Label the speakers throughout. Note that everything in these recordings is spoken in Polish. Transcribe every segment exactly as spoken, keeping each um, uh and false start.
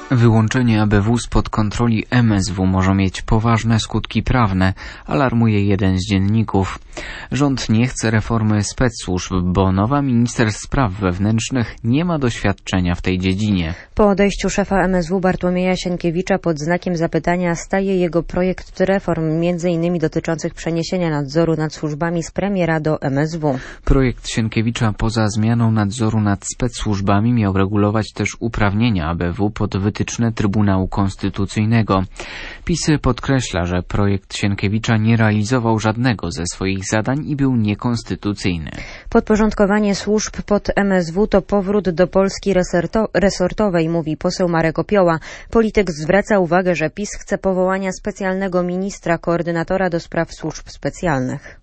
Speaker 1: Wyłączenie A B W spod kontroli M S W może mieć poważne skutki prawne, alarmuje jeden z dzienników. Rząd nie chce reformy specsłużb, bo nowa minister spraw wewnętrznych nie ma doświadczenia w tej dziedzinie.
Speaker 2: Po odejściu szefa M S W Bartłomieja Sienkiewicza pod znakiem zapytania staje jego projekt reform, między innymi dotyczących przeniesienia nadzoru nad służbami z premiera do M S W.
Speaker 1: Projekt Sienkiewicza poza zmianą nadzoru nad specsłużbami miał regulować też uprawnienia A B W pod wytyczne Trybunału Konstytucyjnego. PiS podkreśla, że projekt Sienkiewicza nie realizował żadnego ze swoich zadań i był niekonstytucyjny.
Speaker 2: Podporządkowanie służb pod M S W to powrót do Polski resorto- resortowej, mówi poseł Marek Opioła. Polityk zwraca uwagę, że PiS chce powołania specjalnego ministra koordynatora do spraw służb specjalnych.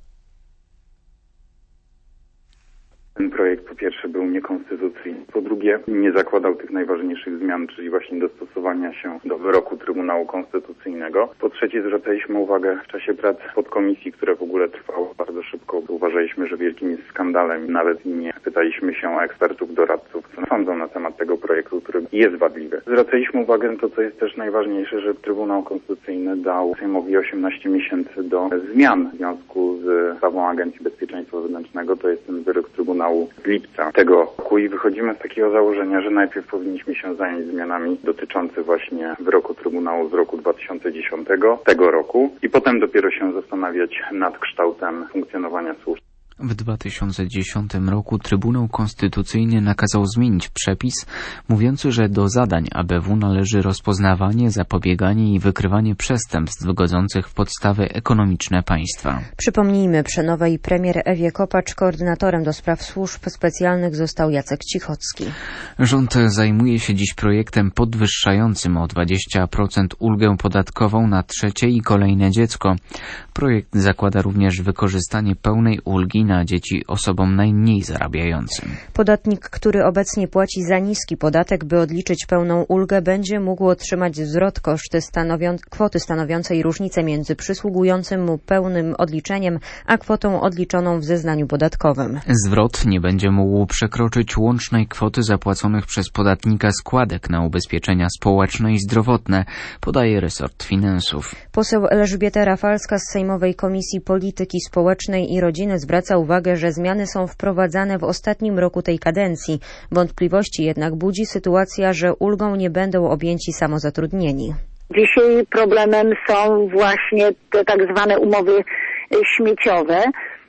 Speaker 3: Ten projekt po pierwsze był niekonstytucyjny, po drugie nie zakładał tych najważniejszych zmian, czyli właśnie dostosowania się do wyroku Trybunału Konstytucyjnego. Po trzecie zwracaliśmy uwagę w czasie prac podkomisji, które w ogóle trwało bardzo szybko. Uważaliśmy, że wielkim jest skandalem. Nawet nie pytaliśmy się ekspertów, doradców, co sądzą na temat tego projektu, który jest wadliwy. Zwracaliśmy uwagę na to, co jest też najważniejsze, że Trybunał Konstytucyjny dał Sejmowi osiemnaście miesięcy do zmian w związku z ustawą Agencji Bezpieczeństwa Wewnętrznego. To jest ten wyrok Trybunału z lipca tego roku i wychodzimy z takiego założenia, że najpierw powinniśmy się zająć zmianami dotyczącymi właśnie wyroku Trybunału z roku dwa tysiące dziesiątego, tego roku i potem dopiero się zastanawiać nad kształtem funkcjonowania służb.
Speaker 1: W dwa tysiące dziesiątym roku Trybunał Konstytucyjny nakazał zmienić przepis mówiący, że do zadań A B W należy rozpoznawanie, zapobieganie i wykrywanie przestępstw godzących w podstawy ekonomiczne państwa.
Speaker 2: Przypomnijmy, przy nowej premier Ewie Kopacz koordynatorem do spraw służb specjalnych został Jacek Cichocki.
Speaker 1: Rząd zajmuje się dziś projektem podwyższającym o dwadzieścia procent ulgę podatkową na trzecie i kolejne dziecko. Projekt zakłada również wykorzystanie pełnej ulgi na dzieci osobom najmniej zarabiającym.
Speaker 2: Podatnik, który obecnie płaci za niski podatek, by odliczyć pełną ulgę, będzie mógł otrzymać zwrot koszty stanowią- kwoty stanowiącej różnicę między przysługującym mu pełnym odliczeniem, a kwotą odliczoną w zeznaniu podatkowym.
Speaker 1: Zwrot nie będzie mógł przekroczyć łącznej kwoty zapłaconych przez podatnika składek na ubezpieczenia społeczne i zdrowotne, podaje resort finansów.
Speaker 2: Poseł Elżbieta Rafalska z Sejmowej Komisji Polityki Społecznej i Rodziny zwraca uwagę, że zmiany są wprowadzane w ostatnim roku tej kadencji. Wątpliwości jednak budzi sytuacja, że ulgą nie będą objęci samozatrudnieni.
Speaker 4: Dzisiaj problemem są właśnie te tak zwane umowy śmieciowe.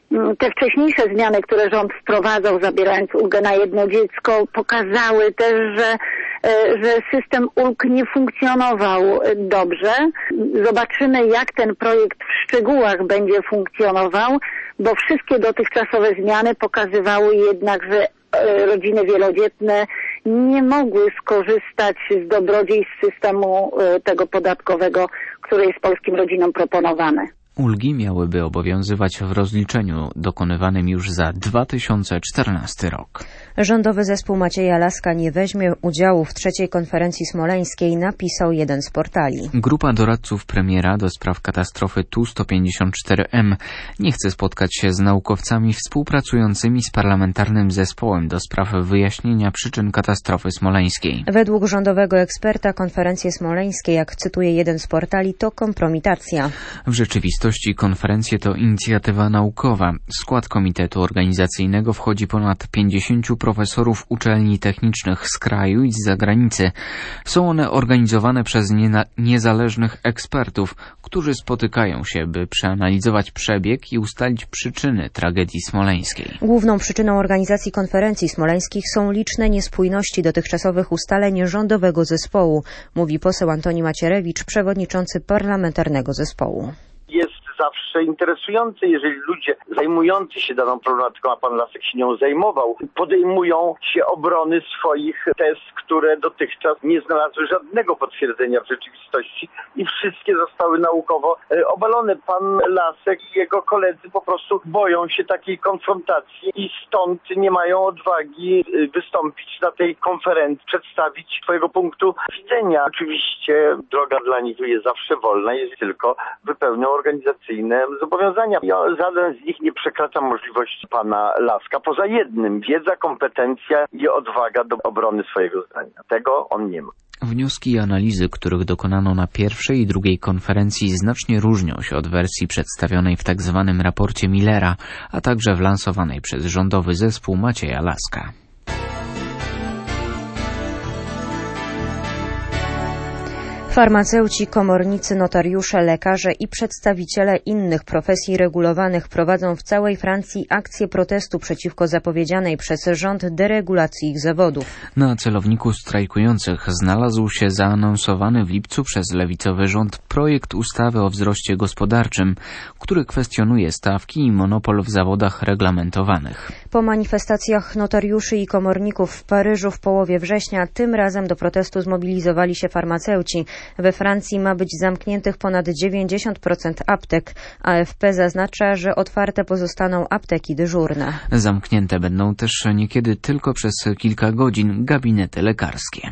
Speaker 4: Te wcześniejsze zmiany, które rząd wprowadzał, zabierając ulgę na jedno dziecko, pokazały też, że, że system ulg nie funkcjonował dobrze. Zobaczymy, jak ten projekt w szczegółach będzie funkcjonował, bo wszystkie dotychczasowe zmiany pokazywały jednak, że rodziny wielodzietne nie mogły skorzystać z dobrodziejstw systemu tego podatkowego, który jest polskim rodzinom proponowany.
Speaker 1: Ulgi miałyby obowiązywać w rozliczeniu dokonywanym już za dwa tysiące czternasty rok.
Speaker 2: Rządowy zespół Macieja Laska nie weźmie udziału w trzeciej konferencji smoleńskiej, napisał jeden z portali.
Speaker 1: Grupa doradców premiera do spraw katastrofy Tu sto pięćdziesiąt cztery M nie chce spotkać się z naukowcami współpracującymi z parlamentarnym zespołem do spraw wyjaśnienia przyczyn katastrofy smoleńskiej.
Speaker 2: Według rządowego eksperta konferencje smoleńskie, jak cytuje jeden z portali, to kompromitacja.
Speaker 1: W rzeczywistości konferencje to inicjatywa naukowa. W skład komitetu organizacyjnego wchodzi ponad pięćdziesięciu profesorów uczelni technicznych z kraju i z zagranicy. Są one organizowane przez nie- niezależnych ekspertów, którzy spotykają się, by przeanalizować przebieg i ustalić przyczyny tragedii smoleńskiej.
Speaker 2: Główną przyczyną organizacji konferencji smoleńskich są liczne niespójności dotychczasowych ustaleń rządowego zespołu, mówi poseł Antoni Macierewicz, przewodniczący parlamentarnego zespołu.
Speaker 5: Jest zawsze interesujące, jeżeli ludzie zajmujący się daną problematyką, a pan Lasek się nią zajmował, podejmują się obrony swoich tez, które dotychczas nie znalazły żadnego potwierdzenia w rzeczywistości i wszystkie zostały naukowo obalone. Pan Lasek i jego koledzy po prostu boją się takiej konfrontacji i stąd nie mają odwagi wystąpić na tej konferencji, przedstawić swojego punktu widzenia. Oczywiście droga dla nich jest zawsze wolna, jest tylko wypełnią organizacyjne zobowiązania. Ja żaden z nich nie przekracza możliwości pana Laska. Poza jednym, wiedza, kompetencja i odwaga do obrony swojego zdania. Tego on nie ma.
Speaker 1: Wnioski i analizy, których dokonano na pierwszej i drugiej konferencji, znacznie różnią się od wersji przedstawionej w tzw. raporcie Millera, a także w lansowanej przez rządowy zespół Macieja Laska.
Speaker 2: Farmaceuci, komornicy, notariusze, lekarze i przedstawiciele innych profesji regulowanych prowadzą w całej Francji akcję protestu przeciwko zapowiedzianej przez rząd deregulacji ich zawodów. Na celowniku strajkujących znalazł się zaanonsowany w lipcu przez lewicowy rząd projekt ustawy o wzroście gospodarczym, który kwestionuje stawki i monopol w zawodach reglamentowanych. Po manifestacjach notariuszy i komorników w Paryżu w połowie września tym razem do protestu zmobilizowali się farmaceuci. We Francji ma być zamkniętych ponad dziewięćdziesiąt procent aptek. A F P zaznacza, że otwarte pozostaną apteki dyżurne. Zamknięte będą też niekiedy tylko przez kilka godzin gabinety lekarskie.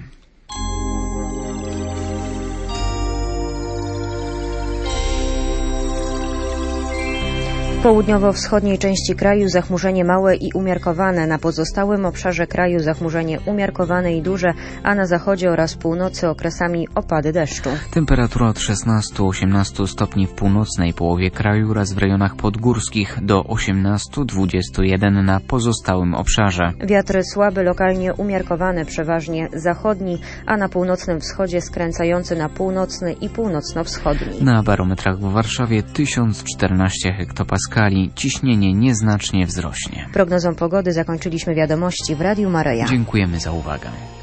Speaker 2: W południowo-wschodniej części kraju zachmurzenie małe i umiarkowane, na pozostałym obszarze kraju zachmurzenie umiarkowane i duże, a na zachodzie oraz północy okresami opady deszczu. Temperatura od szesnastu do osiemnastu stopni w północnej połowie kraju oraz w rejonach podgórskich, do osiemnastu do dwudziestu jeden na pozostałym obszarze. Wiatry słaby, lokalnie umiarkowane, przeważnie zachodni, a na północnym wschodzie skręcający na północny i północno-wschodni. Na barometrach w Warszawie tysiąc czternaście hektopaskali. Ciśnienie nieznacznie wzrośnie. Prognozą pogody zakończyliśmy wiadomości w Radiu Maryja. Dziękujemy za uwagę.